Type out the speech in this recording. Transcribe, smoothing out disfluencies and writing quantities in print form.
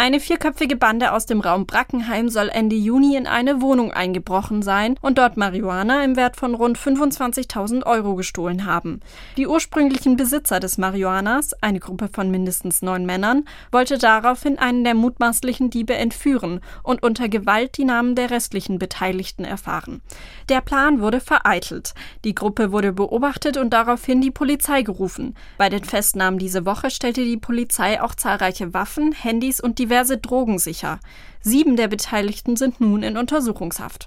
Eine vierköpfige Bande aus dem Raum Brackenheim soll Ende Juni in eine Wohnung eingebrochen sein und dort Marihuana im Wert von rund 25.000 € gestohlen haben. Die ursprünglichen Besitzer des Marihuanas, eine Gruppe von mindestens 9 Männern, wollte daraufhin einen der mutmaßlichen Diebe entführen und unter Gewalt die Namen der restlichen Beteiligten erfahren. Der Plan wurde vereitelt. Die Gruppe wurde beobachtet und daraufhin die Polizei gerufen. Bei den Festnahmen diese Woche stellte die Polizei auch zahlreiche Waffen, Handys und diverse Drogen sicher. 7 der Beteiligten sind nun in Untersuchungshaft.